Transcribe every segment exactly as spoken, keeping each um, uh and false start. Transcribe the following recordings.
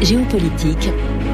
Géopolitique,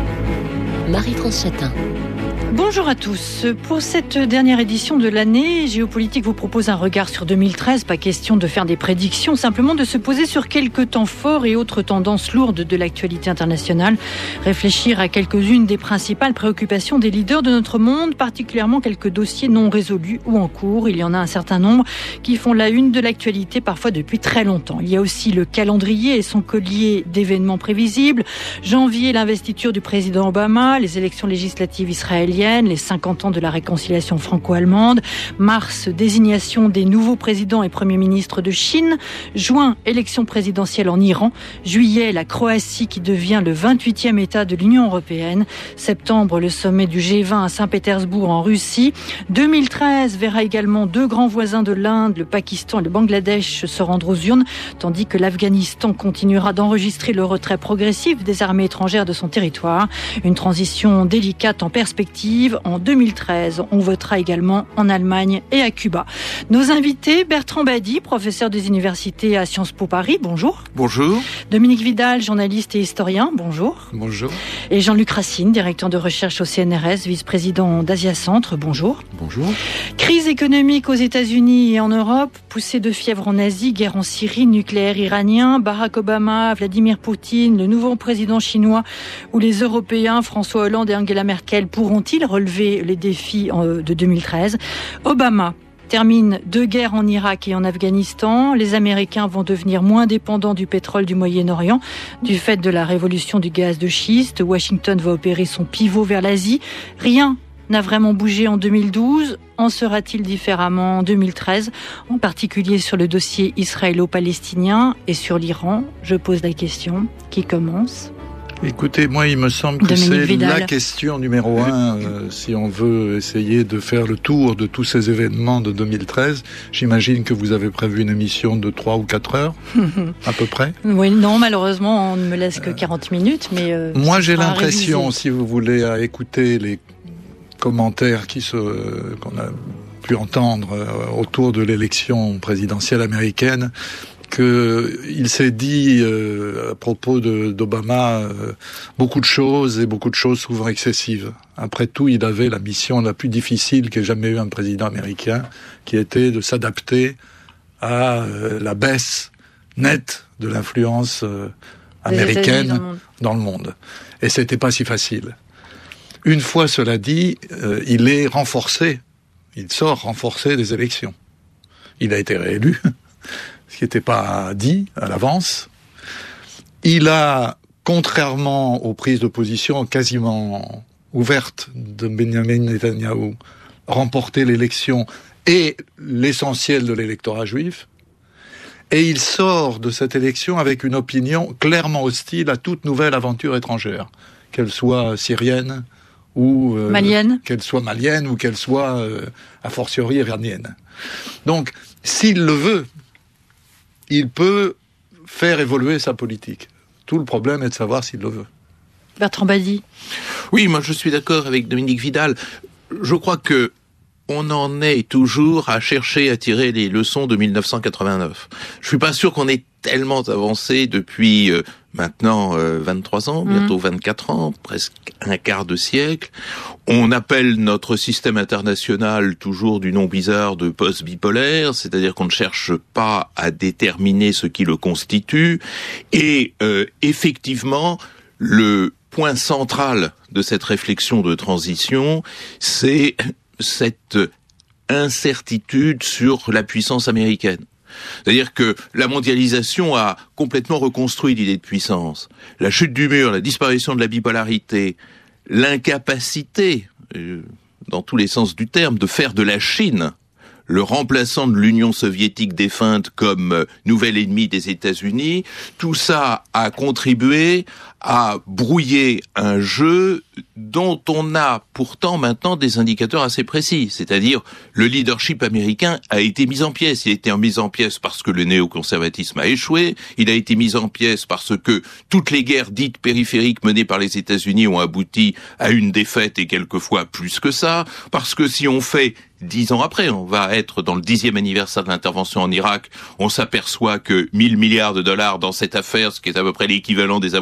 Marie-France Chatin. Bonjour à tous. Pour cette dernière édition de l'année, Géopolitique vous propose un regard sur deux mille treize. Pas question de faire des prédictions, simplement de se poser sur quelques temps forts et autres tendances lourdes de l'actualité internationale. Réfléchir à quelques-unes des principales préoccupations des leaders de notre monde, particulièrement quelques dossiers non résolus ou en cours. Il y en a un certain nombre qui font la une de l'actualité, parfois depuis très longtemps. Il y a aussi le calendrier et son collier d'événements prévisibles. Janvier, l'investiture du président Obama, les élections législatives israéliennes, les cinquante ans de la réconciliation franco-allemande. Mars, désignation des nouveaux présidents et premiers ministres de Chine. Juin, élection présidentielle en Iran. Juillet, la Croatie qui devient le vingt-huitième État de l'Union européenne. Septembre, le sommet du G vingt à Saint-Pétersbourg en Russie. deux mille treize verra également deux grands voisins de l'Inde, le Pakistan et le Bangladesh, se rendre aux urnes, tandis que l'Afghanistan continuera d'enregistrer le retrait progressif des armées étrangères de son territoire. Une transition délicate en perspective. En deux mille treize, on votera également en Allemagne et à Cuba. Nos invités, Bertrand Badi, professeur des universités à Sciences Po Paris, bonjour. Bonjour. Dominique Vidal, journaliste et historien, bonjour. Bonjour. Et Jean-Luc Racine, directeur de recherche au C N R S, vice-président d'Asia Centre, bonjour. Bonjour. Crise économique aux États-Unis et en Europe, poussée de fièvre en Asie, guerre en Syrie, nucléaire iranien, Barack Obama, Vladimir Poutine, le nouveau président chinois ou les Européens, François Hollande et Angela Merkel, pourront-ils relever les défis de deux mille treize? Obama termine deux guerres en Irak et en Afghanistan. Les Américains vont devenir moins dépendants du pétrole du Moyen-Orient du fait de la révolution du gaz de schiste. Washington va opérer son pivot vers l'Asie. Rien n'a vraiment bougé en deux mille douze. En sera-t-il différemment en deux mille treize, en particulier sur le dossier israélo-palestinien et sur l'Iran? Je pose la question. Qui commence? Écoutez, moi, il me semble que Dominique c'est Vidal. la question numéro un, euh, si on veut essayer de faire le tour de tous ces événements de deux mille treize. J'imagine que vous avez prévu une émission de trois ou quatre heures, à peu près. Oui, non, malheureusement, on ne me laisse que quarante minutes, mais... Euh, moi, j'ai sera l'impression, révisé. si vous voulez, à écouter les commentaires qui se, qu'on a pu entendre euh, autour de l'élection présidentielle américaine, qu'il s'est dit euh, à propos de, d'Obama euh, beaucoup de choses et beaucoup de choses souvent excessives. Après tout, il avait la mission la plus difficile qu'ait jamais eu un président américain, qui était de s'adapter à euh, la baisse nette de l'influence euh, américaine dans le, dans le monde. Et c'était pas si facile. Une fois cela dit, euh, il est renforcé, il sort renforcé des élections. Il a été réélu. Ce qui n'était pas dit à l'avance. Il a, contrairement aux prises de position quasiment ouvertes de Benjamin Netanyahou, remporté l'élection et l'essentiel de l'électorat juif. Et il sort de cette élection avec une opinion clairement hostile à toute nouvelle aventure étrangère, qu'elle soit syrienne ou euh, malienne, qu'elle soit malienne ou qu'elle soit euh, a fortiori iranienne. Donc, s'il le veut, il peut faire évoluer sa politique. Tout le problème est de savoir s'il le veut. Bertrand Badi. Oui, moi je suis d'accord avec Dominique Vidal. Je crois que on en est toujours à chercher à tirer les leçons de mille neuf cent quatre-vingt-neuf. Je suis pas sûr qu'on ait tellement avancé depuis euh, maintenant euh, vingt-trois ans, bientôt vingt-quatre ans, presque un quart de siècle. On appelle notre système international toujours du nom bizarre de post-bipolaire, c'est-à-dire qu'on ne cherche pas à déterminer ce qui le constitue. Et euh, effectivement, le point central de cette réflexion de transition, c'est cette incertitude sur la puissance américaine. C'est-à-dire que la mondialisation a complètement reconstruit l'idée de puissance. La chute du mur, la disparition de la bipolarité, l'incapacité, euh, dans tous les sens du terme, de faire de la Chine le remplaçant de l'Union soviétique défunte comme euh, nouvel ennemi des États-Unis, tout ça a contribué à brouiller un jeu dont on a pourtant maintenant des indicateurs assez précis. C'est-à-dire, le leadership américain a été mis en pièces. Il a été mis en pièces parce que le néoconservatisme a échoué. Il a été mis en pièces parce que toutes les guerres dites périphériques menées par les États-Unis ont abouti à une défaite et quelquefois plus que ça. Parce que si on fait dix ans après, on va être dans le dixième anniversaire de l'intervention en Irak, on s'aperçoit que mille milliards de dollars dans cette affaire, ce qui est à peu près l'équivalent des avoirs chinois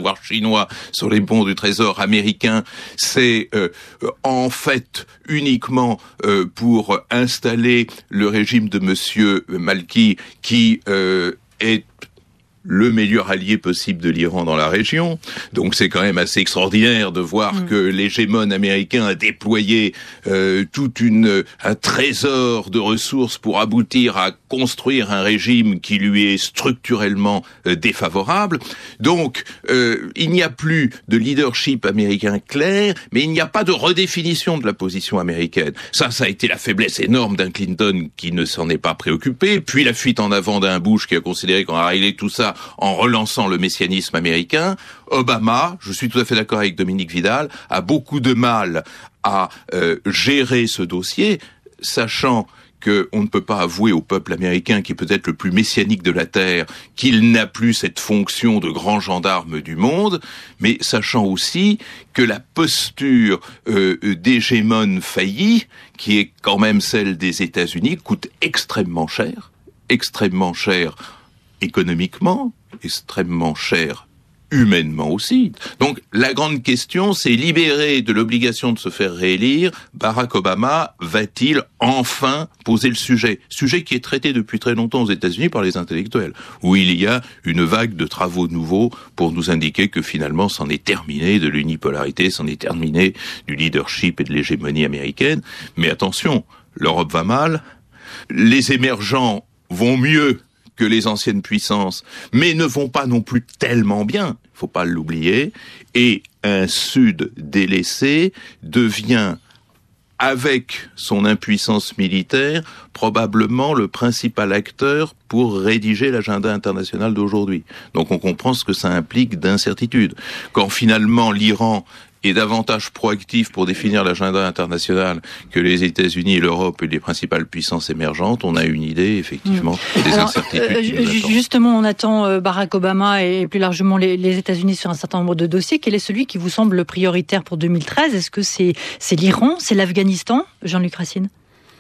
iranois sur les bons du Trésor américain, c'est euh, en fait uniquement euh, pour installer le régime de Monsieur Maliki, qui euh, est le meilleur allié possible de l'Iran dans la région. Donc c'est quand même assez extraordinaire de voir mmh. que l'hégémone américain a déployé euh, toute une un trésor de ressources pour aboutir à construire un régime qui lui est structurellement euh, défavorable. Donc euh, il n'y a plus de leadership américain clair, mais il n'y a pas de redéfinition de la position américaine. Ça, ça a été la faiblesse énorme d'un Clinton qui ne s'en est pas préoccupé, puis la fuite en avant d'un Bush qui a considéré qu'on a réglé tout ça en relançant le messianisme américain. Obama, je suis tout à fait d'accord avec Dominique Vidal, a beaucoup de mal à euh, gérer ce dossier, sachant qu'on ne peut pas avouer au peuple américain, qui est peut-être le plus messianique de la Terre, qu'il n'a plus cette fonction de grand gendarme du monde, mais sachant aussi que la posture euh, d'hégémone failli, qui est quand même celle des États-Unis, coûte extrêmement cher, extrêmement cher économiquement, extrêmement cher humainement aussi. Donc la grande question, c'est libéré de l'obligation de se faire réélire, Barack Obama va-t-il enfin poser le sujet, sujet qui est traité depuis très longtemps aux États-Unis par les intellectuels, où il y a une vague de travaux nouveaux pour nous indiquer que finalement c'en est terminé de l'unipolarité, c'en est terminé du leadership et de l'hégémonie américaine. Mais attention, l'Europe va mal, les émergents vont mieux que les anciennes puissances, mais ne vont pas non plus tellement bien, il faut pas l'oublier, et un Sud délaissé devient, avec son impuissance militaire, probablement le principal acteur pour rédiger l'agenda international d'aujourd'hui. Donc on comprend ce que ça implique d'incertitude. Quand finalement l'Iran est davantage proactif pour définir l'agenda international que les États-Unis et l'Europe et les principales puissances émergentes, on a une idée, effectivement, mmh. des Alors, incertitudes euh, qui nous attendent. Justement, on attend euh, Barack Obama et plus largement les, les États-Unis sur un certain nombre de dossiers. Quel est celui qui vous semble prioritaire pour deux mille treize ? Est-ce que c'est, c'est l'Iran ? C'est l'Afghanistan ? Jean-Luc Racine ?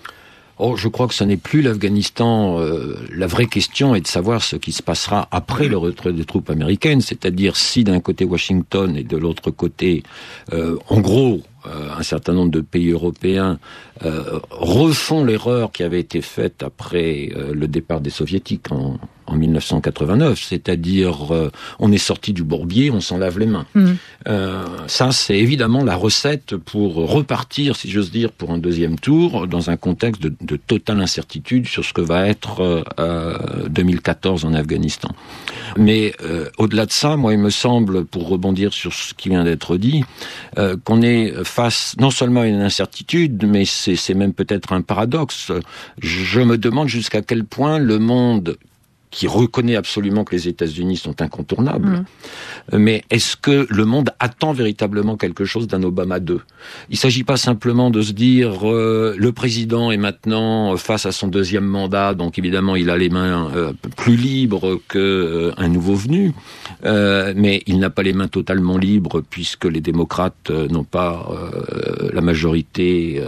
Oh, je crois que ce n'est plus l'Afghanistan. Euh, la vraie question est de savoir ce qui se passera après le retrait des troupes américaines, c'est-à-dire si d'un côté Washington et de l'autre côté, euh, en gros, euh, un certain nombre de pays européens euh, refont l'erreur qui avait été faite après euh, le départ des Soviétiques en, en mille neuf cent quatre-vingt-neuf, c'est-à-dire euh, on est sorti du bourbier, on s'en lave les mains. Mmh. Euh, ça, c'est évidemment la recette pour repartir, si j'ose dire, pour un deuxième tour, dans un contexte de, de totale incertitude sur ce que va être euh, deux mille quatorze en Afghanistan. Mais euh, au-delà de ça, moi, il me semble, pour rebondir sur ce qui vient d'être dit, euh, qu'on est face non seulement à une incertitude, mais c'est, c'est même peut-être un paradoxe. Je me demande jusqu'à quel point le monde, qui reconnaît absolument que les États-Unis sont incontournables. Mmh. Mais est-ce que le monde attend véritablement quelque chose d'un Obama deux ? Il ne s'agit pas simplement de se dire euh, le président est maintenant face à son deuxième mandat, donc évidemment il a les mains euh, plus libres qu'un euh, nouveau venu, euh, mais il n'a pas les mains totalement libres puisque les démocrates euh, n'ont pas euh, la majorité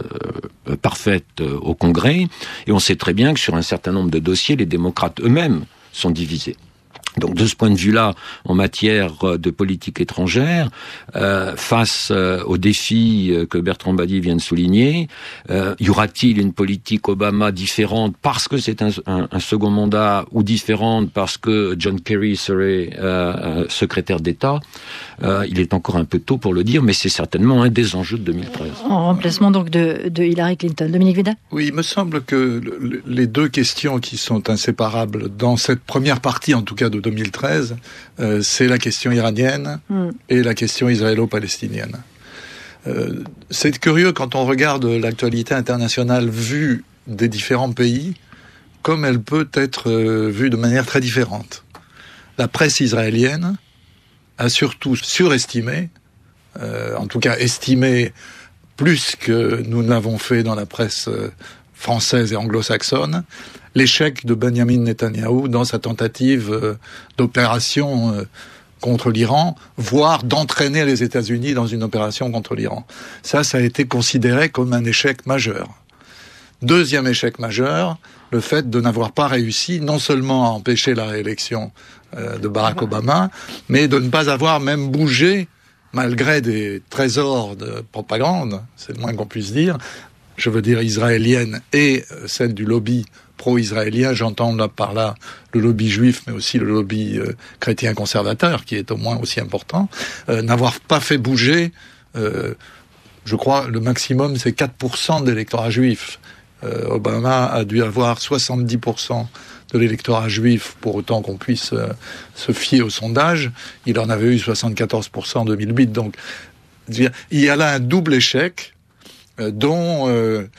euh, parfaite euh, au Congrès, et on sait très bien que sur un certain nombre de dossiers, les démocrates eux-mêmes sont divisés. Donc de ce point de vue-là, en matière de politique étrangère, euh, face euh, aux défis euh, que Bertrand Badi vient de souligner, euh, y aura-t-il une politique Obama différente parce que c'est un, un, un second mandat, ou différente parce que John Kerry serait euh, secrétaire d'État ? euh, Il est encore un peu tôt pour le dire, mais c'est certainement un des enjeux de deux mille treize. En remplacement donc de, de Hillary Clinton. Dominique Vidal ? Oui, il me semble que le, les deux questions qui sont inséparables dans cette première partie, en tout cas de deux mille treize, euh, c'est la question iranienne mm. et la question israélo-palestinienne. Euh, c'est curieux quand on regarde l'actualité internationale vue des différents pays, comme elle peut être euh, vue de manière très différente. La presse israélienne a surtout surestimé, euh, en tout cas estimé plus que nous ne l'avons fait dans la presse euh, française et anglo-saxonne, l'échec de Benjamin Netanyahou dans sa tentative euh, d'opération euh, contre l'Iran, voire d'entraîner les États-Unis dans une opération contre l'Iran. Ça, ça a été considéré comme un échec majeur. Deuxième échec majeur, le fait de n'avoir pas réussi non seulement à empêcher la réélection euh, de Barack Obama, mais de ne pas avoir même bougé, malgré des trésors de propagande, c'est le moins qu'on puisse dire, je veux dire israélienne et celle du lobby pro-israélien, j'entends là par là le lobby juif, mais aussi le lobby euh, chrétien conservateur, qui est au moins aussi important, euh, n'avoir pas fait bouger, euh, je crois, le maximum, c'est quatre pour cent de l'électorat juif. Euh, Obama a dû avoir soixante-dix pour cent de l'électorat juif, pour autant qu'on puisse euh, se fier au sondage. Il en avait eu soixante-quatorze pour cent en deux mille huit. Donc, il y a là un double échec euh, dont... Euh,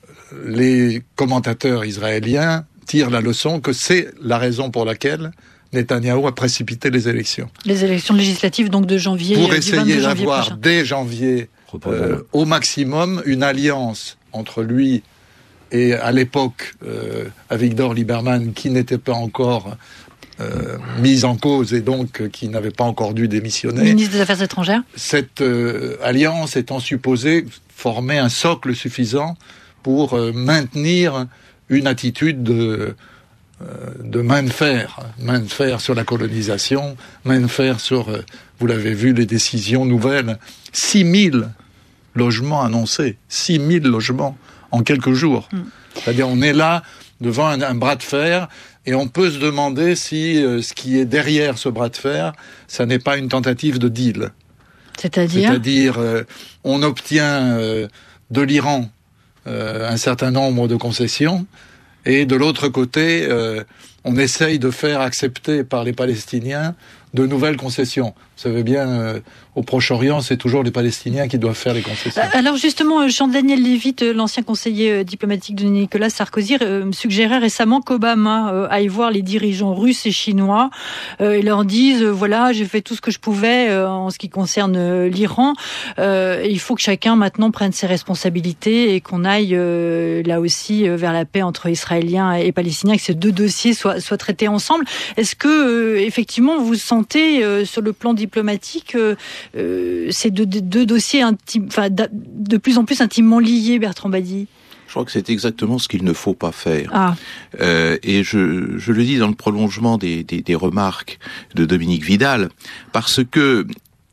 les commentateurs israéliens tirent la leçon que c'est la raison pour laquelle Netanyahou a précipité les élections. Les élections législatives donc de janvier, pour du essayer vingt-deux janvier d'avoir prochain. dès janvier euh, au maximum une alliance entre lui et à l'époque euh, Avigdor Lieberman, qui n'était pas encore euh, mise en cause et donc euh, qui n'avait pas encore dû démissionner. Ministre des Affaires étrangères. Cette euh, alliance étant supposée former un socle suffisant pour euh, maintenir une attitude de, euh, de main de fer, main de fer sur la colonisation, main de fer sur, euh, vous l'avez vu, les décisions nouvelles, six mille logements annoncés, six mille logements en quelques jours. Mm. C'est-à-dire on est là devant un, un bras de fer et on peut se demander si euh, ce qui est derrière ce bras de fer, ça n'est pas une tentative de deal. C'est-à-dire C'est-à-dire euh, on obtient euh, de l'Iran Euh, un certain nombre de concessions, et de l'autre côté, euh, on essaye de faire accepter par les Palestiniens de nouvelles concessions. Vous savez bien, euh, au Proche-Orient, c'est toujours les Palestiniens qui doivent faire les concessions. Alors justement, Jean-Daniel Lévit, l'ancien conseiller diplomatique de Nicolas Sarkozy, euh, suggérait récemment qu'Obama euh, aille voir les dirigeants russes et chinois euh, et leur dise, euh, voilà, j'ai fait tout ce que je pouvais euh, en ce qui concerne euh, l'Iran. Euh, il faut que chacun maintenant prenne ses responsabilités et qu'on aille euh, là aussi euh, vers la paix entre Israéliens et Palestiniens, que ces deux dossiers soient, soient traités ensemble. Est-ce que, euh, effectivement, vous sentez euh, sur le plan diplomatique euh, euh, ces deux, deux dossiers intimes, enfin, de plus en plus intimement liés, Bertrand Badi? Je crois que c'est exactement ce qu'il ne faut pas faire. Ah. Euh, et je, je le dis dans le prolongement des, des, des remarques de Dominique Vidal, parce que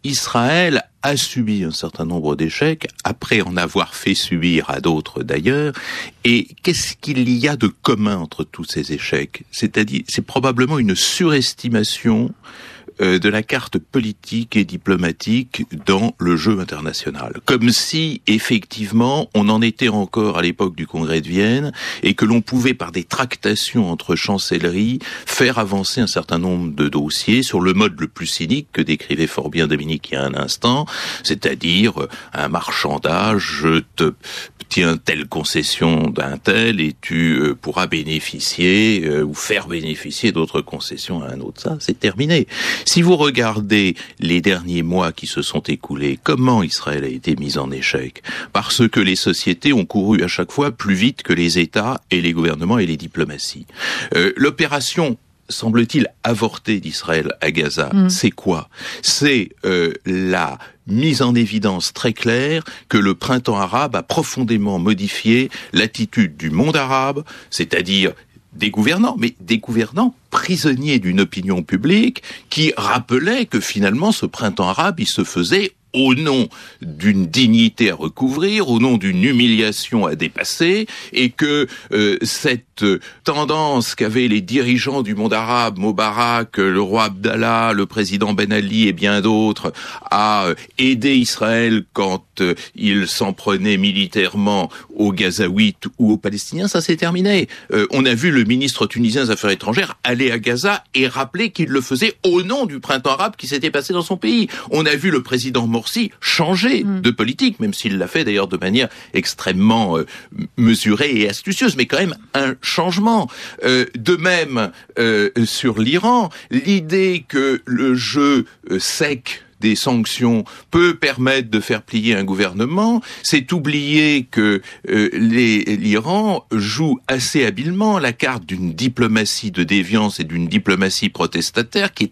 Israël a subi un certain nombre d'échecs, après en avoir fait subir à d'autres d'ailleurs, et qu'est-ce qu'il y a de commun entre tous ces échecs? C'est-à-dire, c'est probablement une surestimation euh, de la carte politique et diplomatique dans le jeu international. Comme si, effectivement, on en était encore à l'époque du Congrès de Vienne, et que l'on pouvait, par des tractations entre chancelleries, faire avancer un certain nombre de dossiers sur le mode le plus cynique que décrivait fort bien Dominique il y a un instant, c'est-à-dire un marchandage, je te tiens telle concession d'un tel et tu euh, pourras bénéficier euh, ou faire bénéficier d'autres concessions à un autre. Ça, c'est terminé. Si vous regardez les derniers mois qui se sont écoulés, comment Israël a été mis en échec? Parce que les sociétés ont couru à chaque fois plus vite que les États et les gouvernements et les diplomaties. Euh, l'opération semble-t-il, avorté d'Israël à Gaza, mmh. c'est quoi? C'est euh, la mise en évidence très claire que le printemps arabe a profondément modifié l'attitude du monde arabe, c'est-à-dire des gouvernants, mais des gouvernants prisonniers d'une opinion publique qui rappelait que finalement ce printemps arabe, il se faisait au nom d'une dignité à recouvrir, au nom d'une humiliation à dépasser, et que euh, cette tendance qu'avaient les dirigeants du monde arabe, Moubarak, le roi Abdallah, le président Ben Ali et bien d'autres, à aider Israël quand euh, il s'en prenait militairement aux Gazaouites ou aux Palestiniens, ça s'est terminé. Euh, on a vu le ministre tunisien des Affaires étrangères aller à Gaza et rappeler qu'il le faisait au nom du printemps arabe qui s'était passé dans son pays. On a vu le président Morsi changer mmh. de politique, même s'il l'a fait d'ailleurs de manière extrêmement euh, mesurée et astucieuse, mais quand même un changement. Euh, de même, euh, sur l'Iran, l'idée que le jeu euh, sec des sanctions peut permettre de faire plier un gouvernement, c'est oublier que euh, les, l'Iran joue assez habilement la carte d'une diplomatie de déviance et d'une diplomatie protestataire qui est artificielle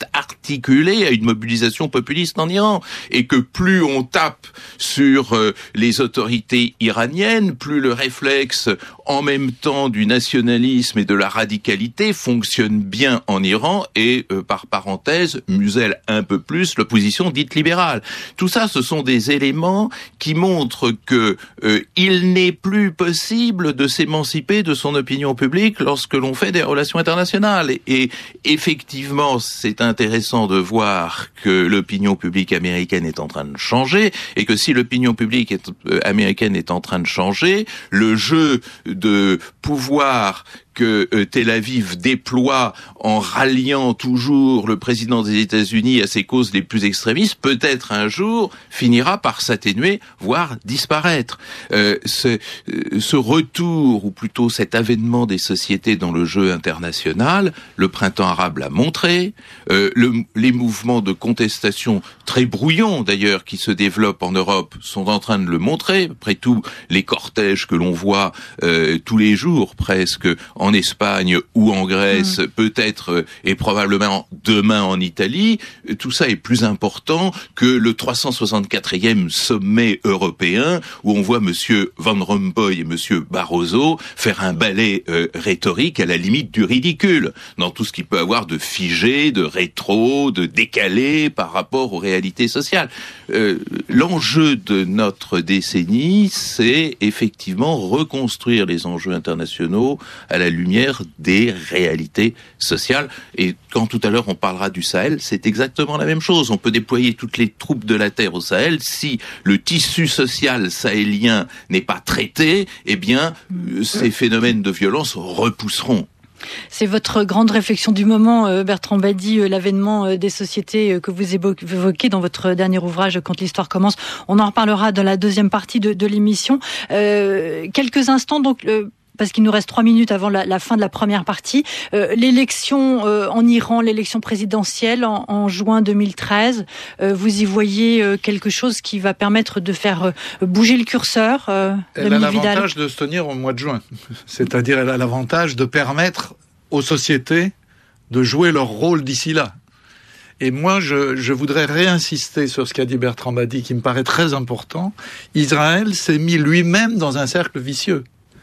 articulé à une mobilisation populiste en Iran, et que plus on tape sur euh, les autorités iraniennes, plus le réflexe en même temps du nationalisme et de la radicalité fonctionne bien en Iran et, euh, par parenthèse, muselle un peu plus l'opposition dite libérale. Tout ça, ce sont des éléments qui montrent que euh, il n'est plus possible de s'émanciper de son opinion publique lorsque l'on fait des relations internationales. Et, et effectivement, c'est intéressant de voir que l'opinion publique américaine est en train de changer, et que si l'opinion publique est, euh, américaine est en train de changer, le jeu de pouvoir que euh, Tel Aviv déploie en ralliant toujours le président des États-Unis à ses causes les plus extrémistes, peut-être un jour finira par s'atténuer, voire disparaître. Euh, ce, euh, ce retour, ou plutôt cet avènement des sociétés dans le jeu international, le printemps arabe l'a montré, euh, le, les mouvements de contestation très brouillons d'ailleurs qui se développent en Europe sont en train de le montrer. Après tout, les cortèges que l'on voit euh, tous les jours presque en Espagne ou en Grèce, mmh. peut-être et probablement demain en Italie, tout ça est plus important que le trois cent soixante-quatrième sommet européen où on voit Monsieur Van Rompuy et Monsieur Barroso faire un ballet euh, rhétorique à la limite du ridicule, dans tout ce qui peut avoir de figé, de rétro, de décalé par rapport aux réalités sociales. Euh, l'enjeu de notre décennie, c'est effectivement reconstruire les enjeux internationaux à la lumière des réalités sociales. Et quand tout à l'heure on parlera du Sahel, c'est exactement la même chose. On peut déployer toutes les troupes de la terre au Sahel. Si le tissu social sahélien n'est pas traité, eh bien, ces phénomènes de violence repousseront. C'est votre grande réflexion du moment, Bertrand Badi, l'avènement des sociétés que vous évoquez dans votre dernier ouvrage, Quand l'histoire commence. On en reparlera dans la deuxième partie de, de l'émission. Euh, quelques instants, donc... Euh, parce qu'il nous reste trois minutes avant la, la fin de la première partie. Euh, l'élection euh, en Iran, l'élection présidentielle en, en juin deux mille treize, euh, vous y voyez euh, quelque chose qui va permettre de faire euh, bouger le curseur euh, Elle a l'avantage de se tenir au mois de juin. C'est-à-dire, elle a l'avantage de permettre aux sociétés de jouer leur rôle d'ici là. Et moi, je, je voudrais réinsister sur ce qu'a dit Bertrand Badi, qui me paraît très important. Israël s'est mis lui-même dans un cercle vicieux.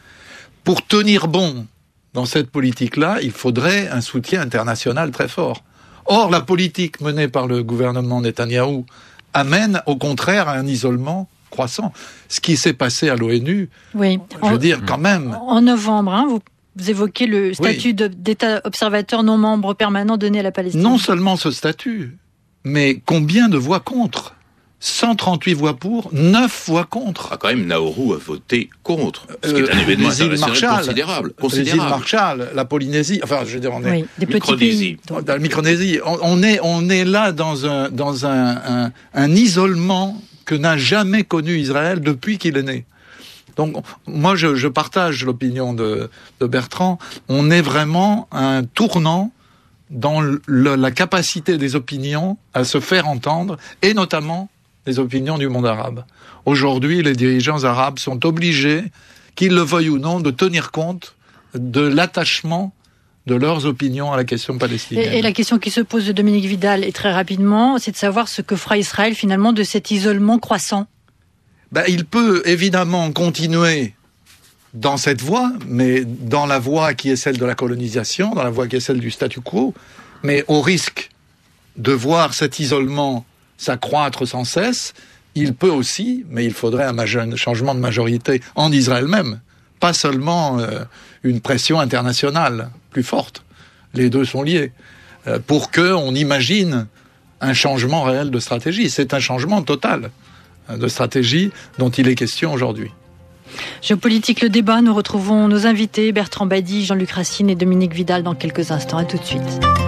Pour tenir bon dans cette politique-là, il faudrait un soutien international très fort. Or, la politique menée par le gouvernement Netanyahou amène au contraire à un isolement croissant. Ce qui s'est passé à l'ONU, oui. je veux en, dire quand même... En novembre, hein, vous, vous évoquez le statut oui. de, d'État observateur non membre permanent donné à la Palestine. Non seulement ce statut, mais combien de voix contre ? cent trente-huit voix pour, neuf voix contre. Ah, quand même, Nauru a voté contre, ce qui est un euh, événement international considérable. considérable. Les îles Marshall, la Polynésie, enfin, je veux dire, on est... Oui, des petits pays. Dans la Micronésie, on, on, est, on est là dans un, dans un, un, un isolement que n'a jamais connu Israël depuis qu'il est né. Donc, moi, je, je partage l'opinion de, de Bertrand. On est vraiment à un tournant dans le, la capacité des opinions à se faire entendre, et notamment les opinions du monde arabe. Aujourd'hui, les dirigeants arabes sont obligés, qu'ils le veuillent ou non, de tenir compte de l'attachement de leurs opinions à la question palestinienne. Et, et la question qui se pose de Dominique Vidal, et très rapidement, c'est de savoir ce que fera Israël finalement de cet isolement croissant. Ben, il peut évidemment continuer dans cette voie, mais dans la voie qui est celle de la colonisation, dans la voie qui est celle du statu quo, mais au risque de voir cet isolement s'accroître sans cesse, il peut aussi, mais il faudrait un, majeur, un changement de majorité en Israël même, pas seulement euh, une pression internationale plus forte. Les deux sont liés. Euh, pour qu'on imagine un changement réel de stratégie. C'est un changement total de stratégie dont il est question aujourd'hui. Géopolitique, le débat, nous retrouvons nos invités, Bertrand Badi, Jean-Luc Racine et Dominique Vidal dans quelques instants. À tout de suite.